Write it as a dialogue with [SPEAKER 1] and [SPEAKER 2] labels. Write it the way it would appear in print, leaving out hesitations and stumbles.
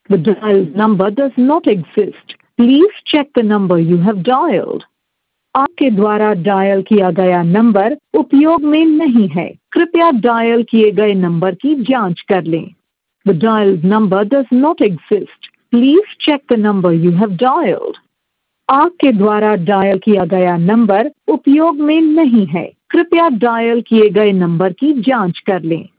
[SPEAKER 1] The dialed number does not exist. Please check the number you have dialed. आपके द्वारा dial किया गया number उपयोग में नहीं है। कृपया डायल किए गए नंबर की जांच कर लें। The dialed number does not exist. Please check the number you have dialed. आपके द्वारा डायल किया गया नंबर उपयोग में नहीं है। कृपया डायल किए गए नंबर की जांच कर लें।